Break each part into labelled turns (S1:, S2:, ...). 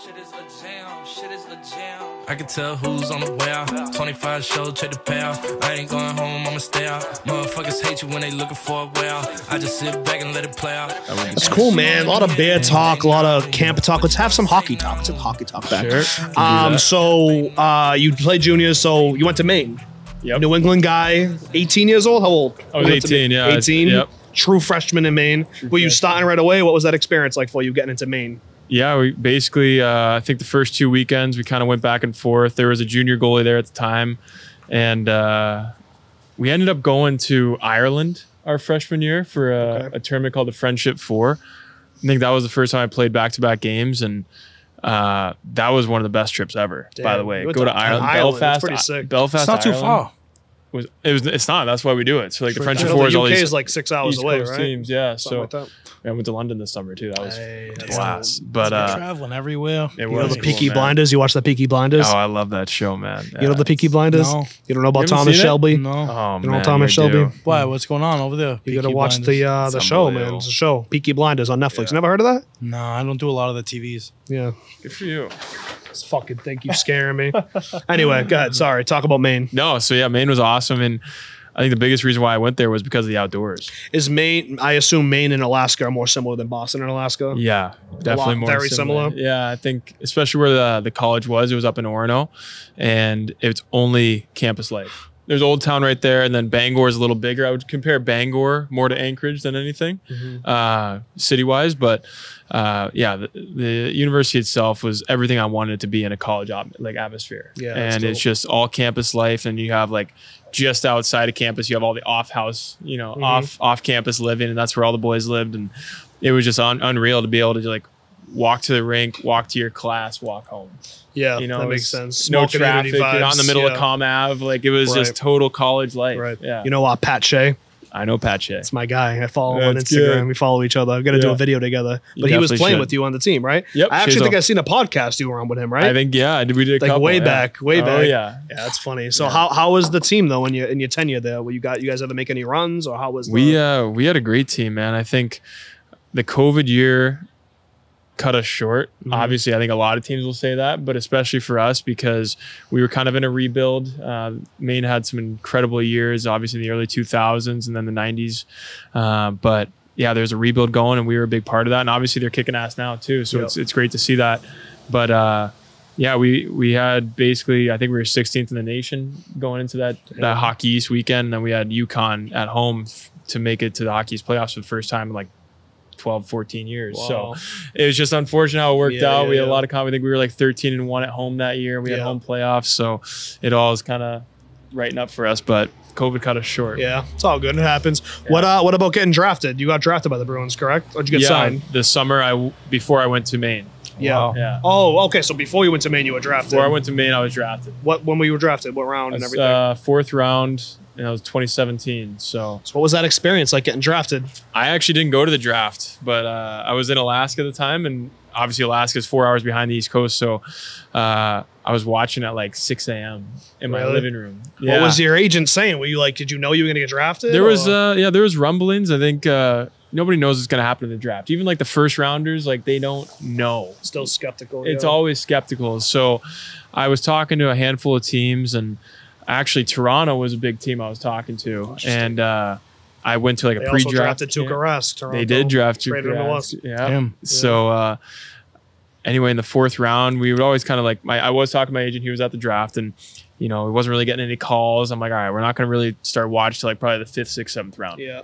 S1: Shit is a jam, shit is a jam. I can tell who's on the way out. 25 show, check the payout. I ain't going home, I'ma stay out. Motherfuckers hate you when they looking for a way out. I just sit back and let it play out.
S2: It's cool, man. A lot of bear talk, a lot of camp talk. Let's have some hockey talk. Let's have hockey talk back.
S3: Sure.
S2: So you played juniors, so you went to Maine.
S3: Yep.
S2: New England guy, 18 years old. How old?
S3: I was 18, yeah.
S2: 18?
S3: Yep.
S2: True freshman in Maine. Were you starting right away? What was that experience like for you getting into Maine?
S3: Yeah, we basically, I think the first 2 weekends, we kind of went back and forth. There was a junior goalie there at the time. And we ended up going to Ireland our freshman year for a tournament called the Friendship Four. I think that was the first time I played back-to-back games. And that was one of the best trips ever, by the way. Go to Ireland.
S2: Belfast.
S3: Belfast.
S2: Pretty sick.
S3: Belfast,
S4: It's not too
S3: Ireland
S4: far.
S3: It's not. That's why we do it. So like the Friendship
S2: The
S3: Four is all
S2: UK
S3: these
S2: is like 6 hours
S3: East
S2: away,
S3: Coast
S2: right?
S3: teams. Yeah.
S2: Something
S3: So
S2: like that.
S3: I went to London this summer too. That was
S2: Hey,
S3: a
S2: that's
S3: blast. But
S4: Traveling everywhere.
S3: it
S2: You know
S3: was
S2: the
S3: cool,
S2: Peaky
S3: man.
S2: Blinders? You watch the Peaky Blinders?
S3: Oh, I love that show, man.
S2: You know the Peaky Blinders?
S4: No.
S2: You don't know about
S3: You haven't
S2: Thomas
S3: seen it?
S2: Shelby?
S4: No.
S3: Oh,
S2: You know
S3: man,
S2: Thomas
S3: you
S2: Shelby?
S3: do.
S4: Why? What's going on over there?
S2: You got to
S4: Peaky
S2: watch
S4: Blinders.
S2: the show, man.
S3: unbelievable.
S2: It's a show. Peaky Blinders on Netflix.
S3: Yeah.
S2: Never heard of that?
S4: No, I don't do a lot of the TVs.
S2: Yeah.
S3: Good for you.
S2: This fucking thing keeps scaring me. Anyway, go ahead. Sorry. Talk about Maine.
S3: No, so yeah, Maine was awesome, and I think the biggest reason why I went there was because of the outdoors.
S2: Is Maine, I assume Maine and Alaska are more similar than Boston and Alaska?
S3: Yeah, definitely more
S2: very similar.
S3: Yeah, I think especially where the college was. It was up in Orono, and it's only campus life. There's Old Town right there, and then Bangor is a little bigger. I would compare Bangor more to Anchorage than anything, city-wise. But yeah, the university itself was everything I wanted it to be in a college atmosphere.
S2: Yeah, that's
S3: and it's
S2: dope.
S3: just all campus life, and you have like just outside of campus, you have all the off-house, off-campus living, and that's where all the boys lived, and it was just unreal to be able to like walk to the rink, walk to your class, walk home.
S2: Yeah,
S3: You know,
S2: that makes
S3: it's
S2: sense.
S3: No
S2: Small community
S3: traffic. You're not in the
S2: vibes,
S3: middle
S2: yeah.
S3: of Com Ave. Like it was
S2: Right.
S3: just total college life.
S2: Right.
S3: Yeah.
S2: You know Pat Shea?
S3: I know Pat Shea.
S2: It's my guy. I follow him on
S3: That's
S2: Instagram.
S3: good.
S2: We follow each other. I've got to do
S3: Yeah.
S2: a video together.
S3: You
S2: But he was
S3: definitely
S2: playing
S3: should.
S2: with you on the team, right?
S3: Yep,
S2: I actually
S3: She's
S2: think
S3: a-
S2: I've seen a podcast you were on with him, right?
S3: I think we did a
S2: like
S3: couple,
S2: way
S3: yeah.
S2: back.
S3: Oh yeah.
S2: Yeah, that's funny. So how was the team though in your tenure there? You guys ever make any runs or how was the
S3: We had a great team, man. I think the COVID year cut us short. Obviously, I think a lot of teams will say that, but especially for us because we were kind of in a rebuild. Maine had some incredible years, obviously in the early 2000s and then the 90s. But yeah, there's a rebuild going, and we were a big part of that. And obviously, they're kicking ass now too, so it's great to see that. But yeah, we had basically, I think we were 16th in the nation going into that Hockey East weekend, and then we had UConn at home to make it to the Hockey East playoffs for the first time in like 12, 14 years.
S2: Wow.
S3: So it was just unfortunate how it worked out. We had
S2: yeah.
S3: a lot of I think we were like 13-1 at home that year. We had
S2: Yeah.
S3: home playoffs. So it all is kind of writing up for us, but COVID cut us short.
S2: Yeah, it's all good. It happens. What about getting drafted? You got drafted by the Bruins, correct? Or did you get signed?
S3: The summer before I went to Maine.
S2: Yeah.
S3: Yeah.
S2: Oh, okay. So before you went to Maine, you were drafted.
S3: Before I went to Maine, I was drafted.
S2: When were you drafted? What round and everything?
S3: Fourth round, and that was 2017. So
S2: So what was that experience like getting drafted?
S3: I actually didn't go to the draft, but I was in Alaska at the time, and obviously Alaska is 4 hours behind the East Coast. So I was watching at like 6 a.m. in my
S2: Really?
S3: living room.
S2: What was your agent saying? Were you like, did you know you were going to get drafted?
S3: There was
S2: or-
S3: there was rumblings. I think nobody knows what's going to happen in the draft. Even like the first rounders, like they don't know.
S2: still skeptical.
S3: It's
S2: yeah.
S3: always skeptical. So I was talking to a handful of teams, and actually Toronto was a big team I was talking to, and I went to like
S2: They
S3: a
S2: also
S3: pre-draft.
S2: drafted Tuukka Rask. Toronto.
S3: They did draft
S2: Traded him to
S3: Tuukka
S2: us.
S3: Rask. Yeah.
S4: Damn.
S3: So anyway, in the fourth round, we would always kind of like I was talking to my agent. He was at the draft, and he wasn't really getting any calls. I'm like, all right, we're not going to really start watch till like probably the 5th, 6th, 7th round.
S2: Yeah.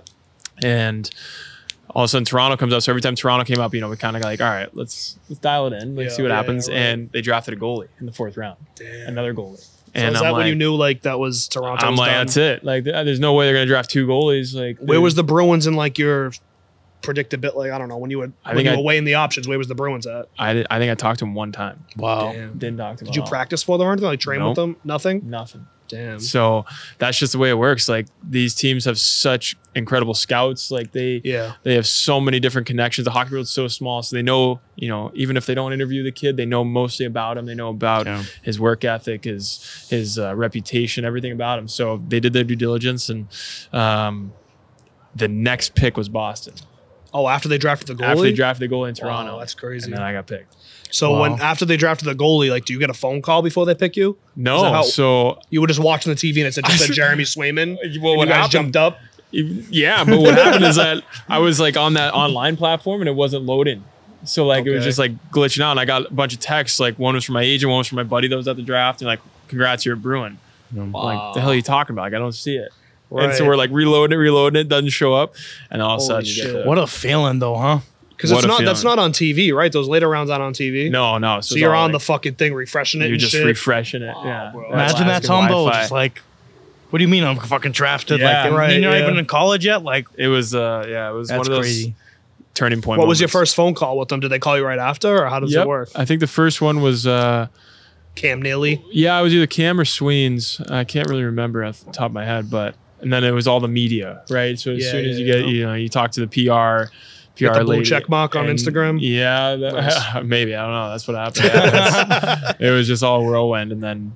S3: And all of a sudden Toronto comes up. So every time Toronto came up, we kind of got like, all right, let's dial it in. Let's see what happens.
S2: yeah, right.
S3: And they drafted a goalie in the 4th round.
S2: Damn.
S3: Another goalie.
S2: So
S3: And
S2: is
S3: I'm
S2: that when
S3: like,
S2: you knew like that was Toronto?
S3: I'm
S2: was
S3: like,
S2: done?
S3: that's it. Like, there's no way they're going to draft 2 goalies. Like,
S2: Where was the Bruins in like your predictability? Like, I don't know, when you were weighing the options, where was the Bruins at?
S3: I think I talked to him one time.
S4: Wow.
S2: Damn.
S3: Didn't talk to him.
S2: Did you practice for them or anything? Like train with
S3: Nope.
S2: them? Nothing?
S3: Nothing.
S2: Damn.
S3: So that's just the way it works. Like, these teams have such incredible scouts. Like they have so many different connections. The hockey world's so small, so they know, even if they don't interview the kid, they know mostly about him. They know about his work ethic, his reputation, everything about him. So they did their due diligence, and the next pick was Boston.
S2: Oh, after they drafted the goalie?
S3: After they drafted the goalie in Toronto.
S2: Wow, that's crazy.
S3: And then I got picked.
S2: So after they drafted the goalie, like, do you get a phone call before they pick you?
S3: No, so
S2: you were just watching the TV and it said Jeremy Swayman.
S3: Well,
S2: what guys jumped up?
S3: Yeah, but what happened is that I was like on that online platform and it wasn't loading. So like it was just like glitching out. And I got a bunch of texts. Like one was from my agent, one was from my buddy that was at the draft, and like, congrats, you're a Bruin. I'm like, the hell are you talking about? Like, I don't see it. Right. And so we're like reloading it, doesn't show up, and all of a sudden you get
S4: what a feeling though, huh?
S2: Because that's not on TV, right? Those later rounds aren't on TV.
S3: No.
S2: So you're on the fucking thing refreshing it.
S3: You're just refreshing it. Yeah.
S2: Bro.
S4: Imagine that, Tom. Though, just like, what do you mean I'm fucking drafted?
S3: Yeah,
S4: like, you're not even in college yet. Like,
S3: it was. It was one of those
S4: crazy.
S3: Turning point.
S2: What was your first phone call with them? Did they call you right after, or how does it work?
S3: I think the first one was
S2: Cam Neely.
S3: Yeah, it was either Cam or Sweens. I can't really remember off the top of my head, but and then it was all the media, right? So as soon as you get, you talk to the PR
S2: the blue
S3: lady,
S2: check mark on Instagram.
S3: Yeah, nice. Maybe, I don't know. That's what happened. Yeah, it was just all whirlwind, and then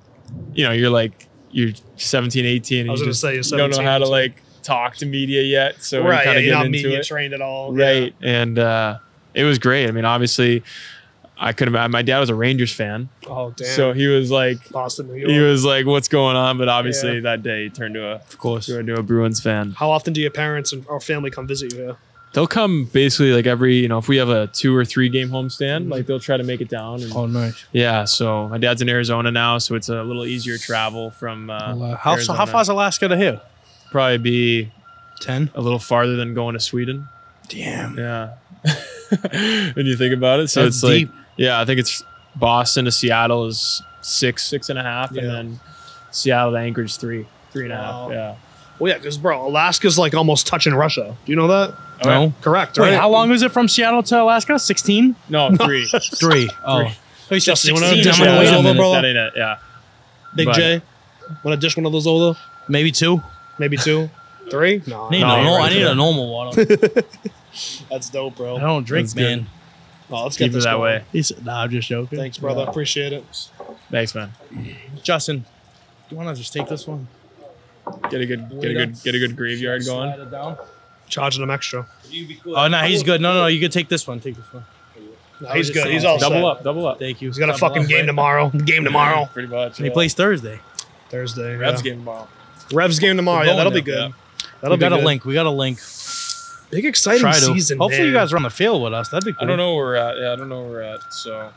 S3: you're 17, 18, and you don't know how to like talk to media yet, so
S2: right,
S3: you kind of
S2: you're
S3: get
S2: not
S3: into
S2: media
S3: it.
S2: trained at all,
S3: right? And it was great. I mean, obviously, I could have. My dad was a Rangers fan.
S2: Oh damn!
S3: So he was like
S2: Boston, New York.
S3: He was like, "What's going on?" But obviously, that day he turned to a Bruins fan.
S2: How often do your parents or family come visit you here?
S3: They'll come basically like every, if we have a 2 or 3 game homestand, like they'll try to make it down. And,
S4: oh, nice.
S3: Yeah, so my dad's in Arizona now, so it's a little easier travel from.
S4: How far is Alaska to here?
S3: Probably be
S4: 10.
S3: A little farther than going to Sweden.
S4: Damn.
S3: Yeah. When you think about it, so
S4: That's
S3: it's
S4: deep.
S3: like, yeah, I think it's Boston to Seattle is 6.5, and then Seattle to Anchorage 3.5.
S2: Wow.
S3: Yeah.
S2: Well, yeah, because bro, Alaska's like almost touching Russia. Do you know that?
S4: No.
S2: Correct.
S4: Wait,
S2: right?
S4: how long is it from Seattle to Alaska? 16?
S3: No, 3.
S4: 3. Oh. You said 16.
S2: Wait
S3: That
S2: a minute,
S3: that ain't it. Yeah.
S2: Big J, want to dish one of those over?
S4: Maybe 2.
S2: Maybe 2, 3. No,
S4: I need a normal water.
S2: That's dope, bro.
S4: I don't drink, man.
S2: Oh, let's
S3: Keep
S2: get this
S3: it that
S2: going.
S3: way.
S4: He said, "Nah, I'm just joking."
S2: Thanks, brother. Appreciate it.
S3: Thanks, man.
S4: Justin, do you want to just take this one?
S3: Get a good graveyard going.
S4: Slide it down.
S2: Charging him extra.
S4: Oh no, he's good. No, you could take this one. Take this one.
S2: No, he's good. He's all set.
S3: Double up.
S4: Thank you.
S2: He's got a fucking game tomorrow. Game tomorrow.
S3: Pretty much.
S4: And he plays Thursday.
S2: Thursday.
S3: Revs game tomorrow.
S2: Revs game tomorrow. Yeah, that'll be good.
S4: We got a link.
S2: Big exciting season.
S4: Hopefully
S2: man.
S4: you guys are on the field with us. That'd be cool.
S3: I don't know where we're at. Yeah, I don't know where we're at. So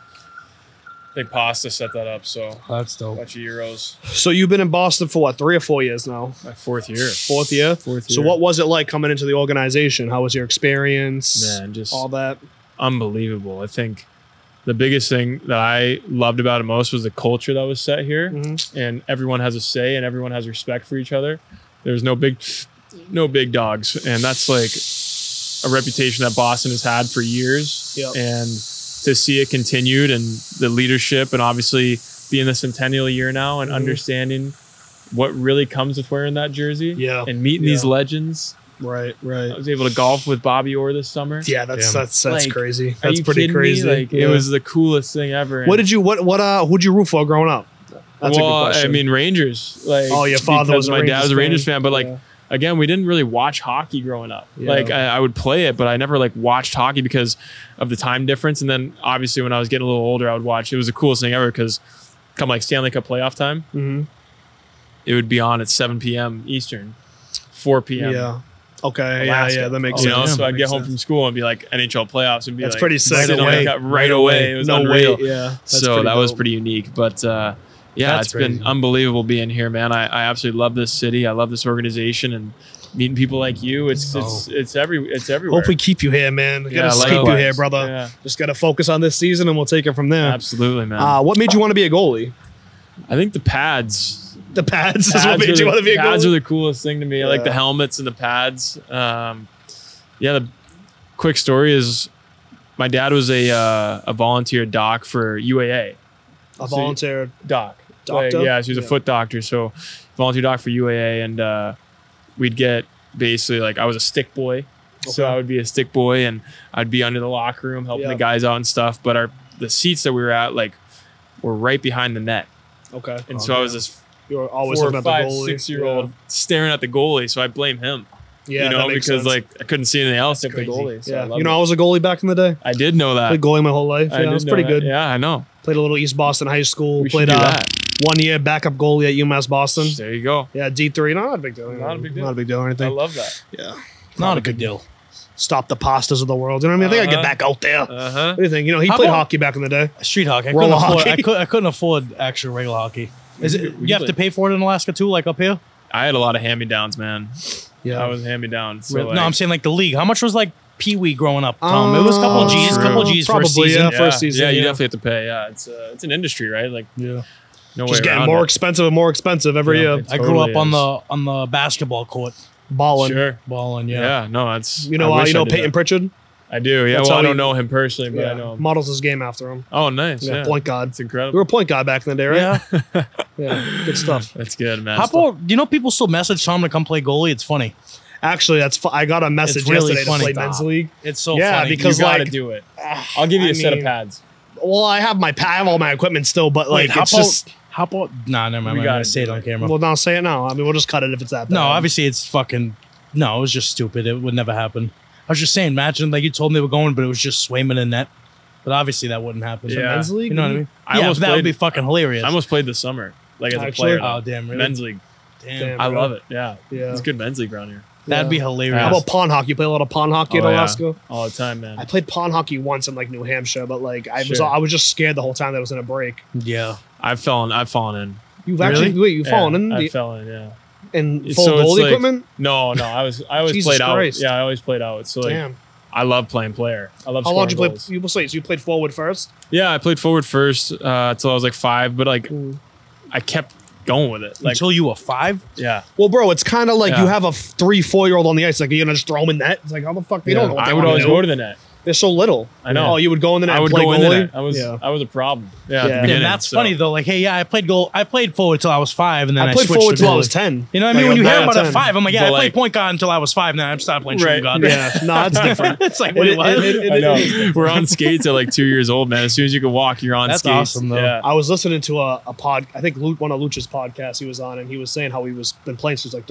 S3: I think Pasta set that up. So
S4: that's dope.
S3: Bunch of Euros.
S2: So you've been in Boston for what, 3 or 4 years now?
S3: My 4th year.
S2: 4th year?
S3: 4th year.
S2: So what was it like coming into the organization? How was your experience?
S3: Man, just
S2: all that.
S3: Unbelievable. I think the biggest thing that I loved about it most was the culture that was set here, and everyone has a say and everyone has respect for each other. There's no big dogs, and that's like a reputation that Boston has had for years.
S2: Yep.
S3: And to see it continued, and the leadership, and obviously being the centennial year now, and understanding what really comes with wearing that jersey, and meeting these legends.
S2: Right.
S3: I was able to golf with Bobby Orr this summer.
S2: Yeah, that's like, crazy.
S3: Are
S2: That's
S3: you
S2: pretty
S3: kidding
S2: crazy.
S3: me? Like, it was the coolest thing ever.
S2: Who'd you root for growing up? That's a good question.
S3: I mean, Rangers. Like,
S2: oh, your father was a
S3: my
S2: Rangers
S3: dad was a Rangers fan, but
S2: yeah.
S3: Again, we didn't really watch hockey growing up.
S2: Yeah.
S3: Like, I would play it, but I never watched hockey because of the time difference. And then obviously when I was getting a little older, I would watch. It was the coolest thing ever because come Stanley Cup playoff time, it would be on at 7 p.m. Eastern, 4 p.m.
S2: Yeah. Okay.
S3: Alaska.
S2: Yeah. That makes sense.
S3: So I'd get home from school and be like NHL playoffs and be
S2: that's pretty sick.
S3: Right away. It was unreal.
S2: Yeah.
S3: So that was pretty unique. But it's been unbelievable being here, man. I absolutely love this city. I love this organization and meeting people like you. It's everywhere.
S2: Hope we keep you here, man. We gotta keep you here, brother.
S3: Yeah.
S2: Just gotta focus on this season and we'll take it from there.
S3: Absolutely, man.
S2: What made you want to be a goalie?
S3: I think the pads.
S2: The pads is what made you want to be a goalie?
S3: Pads are the coolest thing to me. I like the helmets and the pads. The quick story is my dad was a volunteer doc for UAA.
S2: A volunteer
S3: doc.
S2: Doctor?
S3: He was a foot doctor. So volunteer doc for UAA. And we'd get basically I was a stick boy. Okay. So I would be a stick boy and I'd be under the locker room helping the guys out and stuff. But the seats that we were at were right behind the net.
S2: Okay.
S3: And so I was this
S2: you were always
S3: 4,
S2: looking at
S3: 5,
S2: the goalie.
S3: 6-year-old staring at the goalie. So I blame him.
S2: Yeah,
S3: you know,
S2: that makes
S3: because
S2: sense.
S3: I couldn't see anything else except the
S4: crazy.
S3: goalie. So
S2: Yeah,
S3: I
S2: you know, I was a goalie back in the day.
S3: I did know that.
S2: Played goalie my whole life. Yeah,
S3: did
S2: it was
S3: know
S2: pretty
S3: that.
S2: good.
S3: Yeah, I know.
S2: Played a little East Boston High School.
S3: We should
S2: Played
S3: do that.
S2: 1 year backup goalie at UMass Boston.
S3: There you go.
S2: Yeah, D3. Not a big deal.
S3: Not a big deal.
S2: Not a big deal or
S3: I
S2: anything.
S3: love that.
S2: Yeah.
S4: Not a big deal.
S2: Stop the pastas of the world. You know what I mean? I think I get back out there.
S3: Uh-huh.
S2: What do you think? You know, he
S4: How
S2: played
S4: about-
S2: hockey back in the day.
S4: Street hockey.
S2: Roller hockey.
S4: I couldn't afford actual regular hockey. Is it? You have to pay for it in Alaska too, like up here?
S3: I had a lot of hand-me-downs, man.
S2: Yeah.
S3: I was hand-me-down. So
S4: no,
S3: like,
S4: I'm saying like the league. How much was like Pee Wee growing up, Tom? It was a couple of G's,
S3: true.
S4: couple of G's
S2: Probably,
S4: first season.
S2: yeah. First season,
S3: Yeah, you
S2: yeah.
S3: definitely have to pay. Yeah, it's an industry, right? Like,
S4: Yeah.
S3: no
S2: Just
S3: way
S2: getting
S3: around
S2: more
S3: it.
S2: expensive and more expensive every
S3: Yeah,
S2: year.
S3: it's-
S4: I grew
S3: Totally
S4: up on
S3: is.
S4: the basketball court,
S2: Balling.
S3: Sure.
S4: balling.
S3: Yeah. No, that's.
S2: You know,
S3: I wish I did
S2: Peyton
S3: that.
S2: Pritchard?
S3: I do. Yeah.
S2: That's
S3: Well,
S2: how
S3: I don't
S2: he-
S3: know him personally, but
S2: Yeah.
S3: I know him.
S2: Models his game after him.
S3: Oh, nice.
S2: Yeah,
S3: Yeah.
S2: point guard.
S3: That's
S2: You
S3: incredible.
S2: were a point guard back in the day, right?
S4: Yeah.
S2: Yeah, good stuff.
S3: That's good, man.
S4: How about, you know, people still message Tom to come play goalie? It's funny.
S2: Actually, I got a message
S4: It's really
S2: yesterday
S4: funny.
S2: to play men's league.
S4: It's so
S2: Yeah,
S4: funny.
S2: because
S3: you gotta
S2: like-
S3: do it. I'll give you
S2: I
S3: a set of
S2: mean,
S3: pads.
S2: Well, I have all my equipment still, but
S4: Wait,
S2: like it's just.
S4: how about? Nah, never mind.
S3: We
S4: I'm
S3: gotta
S4: gonna say it
S3: do
S4: on
S3: it.
S4: camera.
S2: Well, now say it now. I mean, we'll just cut it if it's that bad.
S4: No, obviously it's fucking. No, it was just stupid. It would never happen. I was just saying, imagine like you told me they were going, but it was just Swayman and net. But obviously that wouldn't happen.
S3: Yeah.
S2: men's league.
S4: You know what I mean?
S3: I
S4: yeah,
S3: almost
S4: that would
S3: played-
S4: be fucking hilarious.
S3: I almost played this summer, like as a
S2: Actually?
S3: player.
S4: Oh, damn, really?
S3: Men's league.
S4: Damn.
S3: I
S2: bro.
S3: love it. Yeah.
S2: Yeah.
S3: It's good men's league around here.
S4: That'd be
S2: Yeah.
S4: hilarious.
S2: How about pond hockey? You play a lot of pond hockey in
S3: Oh, yeah.
S2: Alaska.
S3: All the time, man.
S2: I played pond hockey once in like New Hampshire, but like I
S3: Sure.
S2: was just scared the whole time that it was in a break.
S4: Yeah.
S3: I've fallen in.
S2: You've actually you've fallen in
S3: I fell in. Yeah.
S2: in
S3: So
S2: full
S3: it's
S2: goalie
S3: like-
S2: equipment.
S3: No. I always
S2: Jesus
S3: played
S2: Christ.
S3: out. Yeah, I always played out. So like,
S2: Damn.
S3: I love playing player. I love.
S2: How long did you
S3: scoring
S2: play?
S3: goals.
S2: You will say so. You played forward first.
S3: Yeah, I played forward first till I was like 5, but like I kept going with it. Like,
S4: Until you were 5?
S3: yeah,
S2: Well, bro, it's kind of like
S3: Yeah.
S2: you have a 3-4-year-old on the ice. Like you're gonna just throw them in net. It's like how the fuck they don't know. What
S3: I
S2: they
S3: would
S2: wanna
S3: always
S2: do.
S3: go to the net.
S2: They're so little.
S3: I know.
S2: Oh, you would go in the net.
S3: I
S2: and
S3: would
S2: play
S3: go in
S2: goalie?
S3: the net. I was
S2: Yeah.
S3: a problem. Yeah, at the
S2: Yeah.
S3: beginning.
S4: And that's
S3: so-
S4: funny though. Like, hey, yeah, I played forward till I was 5, and then I,
S2: I played
S4: switched
S2: forward
S4: to
S2: till I
S4: goalie.
S2: was 10.
S4: You know what I mean?
S2: Like,
S4: When you
S2: I'm
S4: hear
S2: nine
S4: about
S2: out
S4: a
S2: of
S4: 5, I'm like, yeah,
S3: But
S4: I
S3: like-
S4: played point guard until I was 5. Now I started playing shooting
S3: Right.
S4: guard.
S2: Yeah, no, it's different.
S4: It's like, wait, what?
S3: I know. We're on skates at like 2 years old, man. As soon as you can walk, you're on
S4: That's
S3: skates.
S4: awesome, though.
S3: Yeah.
S2: I was listening to a pod. I think one of Lucha's podcasts he was on, and he was saying how he was been playing since like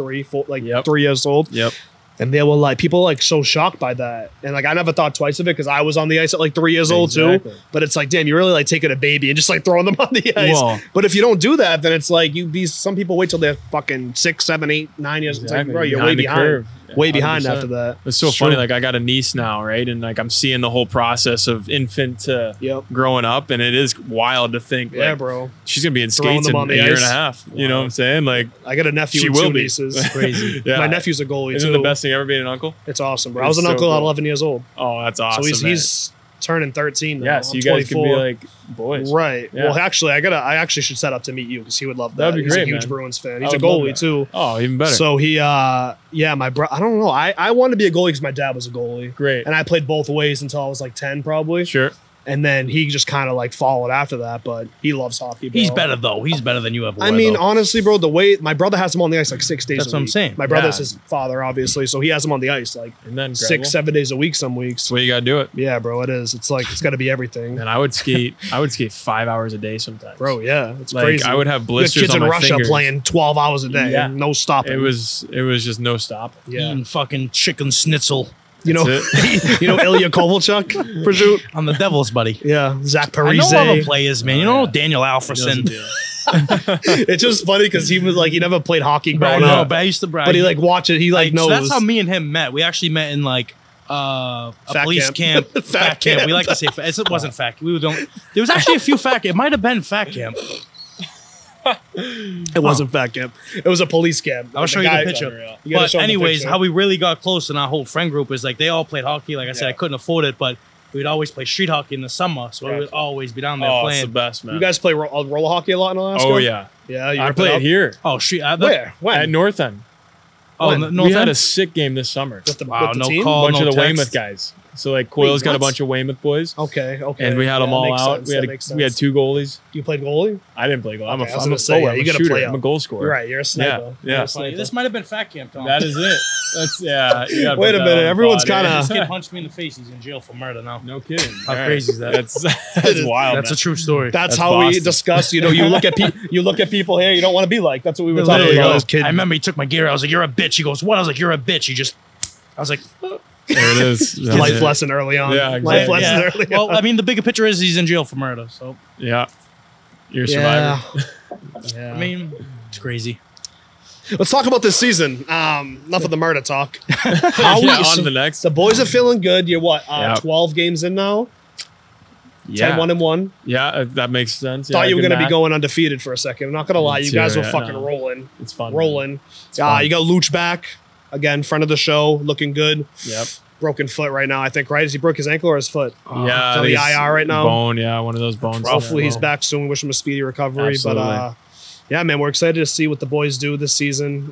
S2: 3 years old.
S3: Yep.
S2: And they were like, people were like so shocked by that. And like, I never thought twice of it because I was on the ice at like 3 years old too.
S3: Exactly.
S2: But it's like, damn, you're really like taking a baby and just like throwing them on the ice.
S3: Well-
S2: but if you don't do that, then it's like some people wait till they're fucking 6, 7, 8, 9 years. It's like,
S3: Exactly.
S2: bro, you're way
S3: the
S2: behind.
S3: curve.
S2: Way behind
S3: 100%.
S2: after that.
S3: It's so
S2: Sure.
S3: funny. Like I got a niece now, right? And like I'm seeing the whole process of infant to
S2: Yep.
S3: growing up, and it is wild to think.
S2: Yeah,
S3: like,
S2: bro.
S3: she's gonna be in
S2: Throwing
S3: skates
S2: them
S3: in
S2: on
S3: a
S2: the
S3: year
S2: ice.
S3: and a half. You know what I'm saying? Like
S2: I got a nephew
S3: She
S2: and
S3: will
S2: 2
S3: be.
S2: nieces.
S4: Crazy.
S3: yeah.
S2: My nephew's a goalie
S3: Isn't
S2: too.
S3: the best thing ever being an uncle?
S2: It's awesome, bro. I
S3: It's
S2: was an
S3: so
S2: uncle at
S3: cool.
S2: 11 years old.
S3: Oh, that's awesome.
S2: So
S3: man.
S2: he's turning 13 now.
S3: yeah. So
S2: I'm
S3: you guys can
S2: 24.
S3: be like boys,
S2: Right.
S3: Yeah.
S2: Well, actually, I actually should set up to meet you because he would love that.
S3: That'd be
S2: He's
S3: great,
S2: a huge
S3: man.
S2: Bruins fan.
S3: I
S2: He's a
S3: would love
S2: goalie
S3: that.
S2: too.
S3: Oh, even better.
S2: So he, my bro. I don't know. I wanted to be a goalie because my dad was a goalie,
S3: great.
S2: and I played both ways until I was like 10, probably.
S3: Sure.
S2: And then he just kind of like followed after that. But he loves hockey. Bro.
S4: He's better though. He's better than you ever were.
S2: I mean,
S4: though.
S2: honestly, bro, the way my brother has him on the ice like 6 days.
S4: That's
S2: a
S4: what I'm
S2: week.
S4: saying.
S2: My brother's
S3: Yeah.
S2: his father, obviously, so he has him on the ice like
S3: And then
S2: 6, 7 days a week. Some weeks.
S3: That's the way you gotta do it.
S2: Yeah, bro, it is. It's like it's got to be everything,
S3: And I would skate. I would skate 5 hours a day sometimes.
S2: bro. Yeah, it's
S3: like
S2: crazy.
S3: I would have
S2: We got
S3: blisters
S2: kids
S3: on
S2: in
S3: my
S2: Russia
S3: fingers.
S2: playing 12 hours a day,
S3: Yeah.
S2: no stopping.
S3: It was just no stop.
S2: yeah.
S4: Eating fucking chicken schnitzel
S2: You know,
S3: That's
S2: you know Ilya Kovalchuk, for shoot.
S4: on the Devils, buddy.
S2: Yeah, Zach
S4: I know all the
S2: Parise.
S4: players, man. You don't know Daniel Alfredsson.
S2: It's just funny because he was like he never played hockey
S4: I
S2: growing
S4: know,
S2: up,
S4: but I used to brag.
S2: but he like watch it. He like knows.
S4: So that's how me and him met. We actually met in like a
S2: Fat
S4: police
S2: camp.
S4: camp.
S2: Fat
S4: Fat camp.
S2: camp.
S4: We like to say fat. It wasn't fat. We don't. There was actually a few fat. It might have been fat camp.
S2: It wasn't fat camp. It was a police camp.
S4: I'll show you the picture.
S2: You gotta
S4: But
S2: show 'em the
S4: anyways,
S2: picture.
S4: how we really got close in our whole friend group is like they all played hockey. Like I said,
S2: Yeah.
S4: I couldn't afford it, but we'd always play street hockey in the summer, so we would
S2: Gotcha.
S4: always be down there
S3: Oh, it's the
S4: playing.
S3: best, man.
S2: You guys play roller hockey a lot in Alaska?
S3: oh yeah.
S2: yeah. You
S3: I
S2: rip it
S3: played
S2: up?
S3: here
S4: Oh, street.
S2: Where? When?
S3: at North End.
S4: Oh,
S2: When?
S4: no,
S3: we had a sick game this summer.
S2: With the,
S4: Wow,
S2: with the
S4: no
S2: team?
S4: call.
S3: A bunch
S4: no
S3: of the
S4: text.
S3: Weymouth guys. So like Coyle's got a
S2: what?
S3: bunch of Weymouth boys,
S2: Okay.
S3: and we had them
S2: Yeah,
S3: all
S2: makes
S3: out.
S2: sense.
S3: We had
S2: That makes
S3: we had
S2: sense.
S3: 2 goalies.
S2: You played goalie?
S3: I didn't play goal. I'm
S2: Okay, I was
S3: I'm
S2: gonna
S3: a
S2: say,
S3: forward.
S2: yeah,
S3: I'm
S2: you
S3: a
S2: gotta
S3: shooter.
S2: play
S3: I'm a
S2: out.
S3: goal scorer.
S2: You're right. You're a sniper.
S3: Yeah,
S2: You're
S3: yeah.
S2: a sniper.
S4: This might have been fat camp, Tom.
S3: That is it. That's yeah. you gotta
S2: Wait
S3: put
S2: a
S3: that
S2: minute,
S3: on the
S2: everyone's
S3: pod,
S2: kinda-
S3: yeah.
S4: This kid punched me in the face. He's in jail for murder now.
S3: No kidding.
S4: How
S3: All right.
S4: crazy is that?
S3: That's wild.
S4: That's
S3: man.
S4: a true story.
S2: That's
S3: That's
S2: how we
S3: Boston.
S2: discuss. You know, you look at people here you don't want to be like. That's what we were talking
S4: Literally,
S2: about
S4: I
S2: as kids.
S4: remember he took my gear. I was like, "You're a bitch." He goes, "What?" I was like, "You're a bitch." He just I was like,
S3: There it is.
S2: Life lesson early on.
S3: Yeah,
S2: Life
S3: exactly.
S2: lesson
S4: yeah.
S2: early
S4: Well,
S2: on.
S4: I mean, the bigger picture is he's in jail for murder. So,
S3: Yeah. You're a
S2: Yeah.
S3: survivor.
S2: Yeah.
S4: I mean, it's crazy.
S2: Let's talk about this season. Enough of the murder talk. How
S3: Yeah,
S2: we,
S3: on to the next.
S2: The boys are feeling good. You're what?
S3: Yeah.
S2: 12 games in now.
S3: Yeah.
S2: 10-1-1.
S3: Yeah, that makes sense.
S2: Thought
S3: Yeah,
S2: you were
S3: good
S2: going to be
S3: math.
S2: going undefeated for a second. I'm not going to lie. You
S3: too,
S2: guys were
S3: yeah,
S2: fucking
S3: no.
S2: rolling.
S3: It's fun.
S2: Rolling.
S3: fun.
S2: You got Luch back. Again, friend of the show. Looking good.
S3: Yep.
S2: Broken foot right now, I think, right? Has he broke his ankle or his foot?
S3: Yeah.
S2: He's on the
S3: he's
S2: IR right now.
S3: Bone, yeah, one of those bones.
S2: Hopefully he's
S3: Yeah.
S2: back soon. Wish him a speedy recovery.
S3: Absolutely.
S2: But yeah, man, we're excited to see what the boys do this season.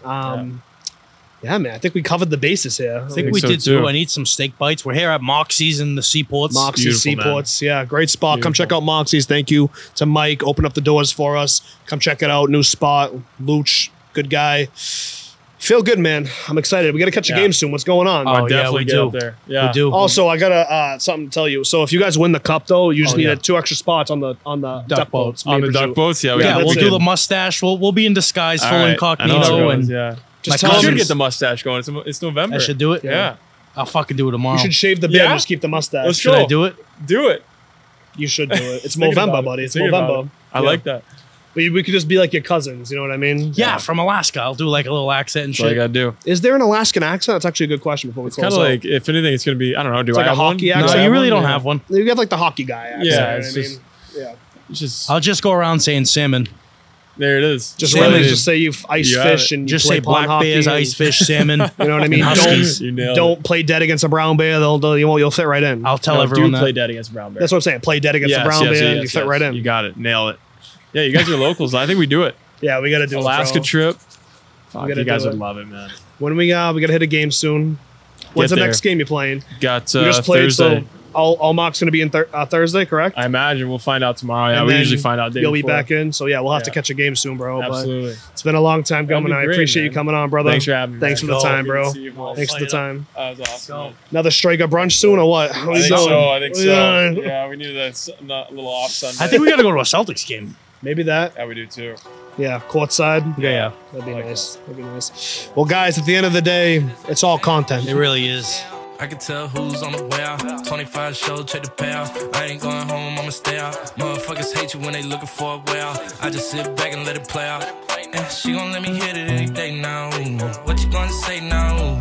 S2: Yeah, man, I think we covered the bases here.
S4: I think
S3: think
S4: we
S3: so,
S4: did
S3: too.
S4: too. I need some steak bites. We're here at Moxie's in the Seaports.
S2: Moxie's
S3: Beautiful, man.
S2: Seaports. Yeah, great spot. Come check
S3: Beautiful.
S2: out Moxie's. Thank you to Mike. Open up the doors for us. Come check it out. New spot. Luch, good guy. Feel good, man. I'm excited. We got to catch a
S3: Yeah.
S2: game soon. What's going on?
S4: Oh,
S3: I'll
S4: yeah,
S3: definitely
S4: we
S3: get
S4: do.
S3: up there. Yeah.
S4: We do.
S2: Also, I got something to tell you. So if you guys win the cup, though, you just
S4: Oh,
S2: need
S4: yeah.
S2: 2 extra spots on the duck boats.
S3: On the duck boats, yeah. We
S2: Yeah,
S4: Yeah,
S3: can-
S4: we'll
S2: that's
S4: do
S2: it.
S4: the mustache. We'll be in disguise,
S3: All
S4: full
S3: right. I know
S4: incognito,
S3: how it
S4: and
S3: goes, yeah.
S2: Just
S4: My
S2: tell
S3: I should
S2: them
S3: get the mustache going. It's November.
S4: I should do it.
S3: Yeah.
S4: I'll fucking do it tomorrow.
S2: you should shave the beard
S3: Yeah?
S2: and just keep the mustache.
S3: Let's
S4: Should
S3: go.
S4: I do it?
S3: Do it.
S2: You should do it. It's
S3: Thinking
S2: Movember,
S3: about it.
S2: buddy. It's
S3: Thinking about
S2: Movember.
S3: it. I like that.
S2: We could just be like your cousins. You know what I mean?
S4: Yeah, from Alaska. I'll do like a little accent and
S3: That's all you
S4: shit.
S3: gotta do.
S2: Is there an Alaskan accent? That's actually a good question before we
S3: It's
S2: close
S3: kind of
S2: out.
S3: like, if anything, it's gonna be. I don't know. Do
S2: It's
S3: I
S2: like a
S3: have
S2: hockey
S3: one?
S2: accent.
S4: No,
S2: I
S4: you
S2: have
S4: really
S3: one?
S4: don't
S3: Yeah.
S4: have one.
S2: You have like the hockey guy accent.
S3: Yeah,
S2: you know
S3: it's
S2: what I
S3: just-
S2: mean? Yeah.
S3: It's just
S4: I'll just go around saying salmon.
S3: there. It is.
S2: Just
S4: Salmon.
S2: really just say you've ice
S3: You have
S2: fish
S3: it.
S2: and you
S4: Just
S2: play
S4: say
S2: pond
S4: black
S2: hockey
S4: bears,
S2: and-
S4: ice fish, salmon.
S2: You know what I mean?
S4: Huskies.
S3: You nailed
S2: Don't play dead against a brown bear. You'll fit right in.
S4: I'll tell
S3: No,
S4: everyone
S3: do
S4: that.
S3: play dead against brown bear.
S2: That's what I'm saying. Play dead against a brown bear. and you fit right in.
S3: You got it. Nail it. Yeah, you guys are locals. I think we do it.
S2: Yeah, we got to do
S3: Alaska
S2: it. bro.
S3: trip. Fuck,
S2: gotta
S3: you guys
S2: do
S3: would
S2: it.
S3: love it, man.
S2: When we got to hit a game soon. When's the
S3: there.
S2: next game you're playing?
S3: Got
S2: You just played,
S3: Thursday.
S2: so all mock's going to be in Thursday, correct?
S3: I imagine we'll find out tomorrow. Yeah,
S2: And
S3: we
S2: then
S3: usually find out. Day
S2: You'll be
S3: before.
S2: back in, so yeah, we'll have to
S3: Yeah.
S2: catch a game soon, bro.
S3: Absolutely.
S2: But it's been a long time
S3: That'd
S2: coming.
S3: be
S2: I
S3: great,
S2: appreciate you
S3: man.
S2: coming on, brother.
S3: Thanks for having me.
S2: Thanks for
S3: man.
S2: the time,
S3: Good
S2: bro.
S3: to see you, boys.
S2: Thanks for the time.
S3: That was awesome. man.
S2: Another Strager brunch soon or what? What are
S3: I
S2: you
S3: think
S2: doing?
S3: so. I think
S2: What are you
S3: so.
S2: doing?
S3: Yeah, we needed a little off Sunday.
S4: I think we got to go to a Celtics game.
S2: Maybe that.
S3: Yeah, we do too.
S2: Yeah, courtside.
S4: Yeah.
S2: That'd be
S3: I like
S2: nice. That'd be nice. Well, guys, at the end of the day, it's all content.
S4: It really is.
S1: I can tell who's on the way out. 25 show, check the payout. I ain't going home, I'ma stay out. Motherfuckers hate you when they looking for a way out. I just sit back and let it play out. And she gon' let me hit it any day now. What you gonna say now?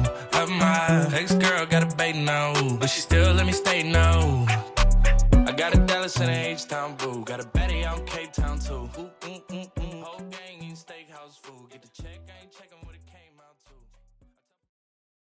S1: My ex-girl got a bait now, but she still let me stay now. I got a Dallas and a H-Town boo. Got a Betty out in Cape Town too. Whole gang in steakhouse food. Get the check, I ain't checking with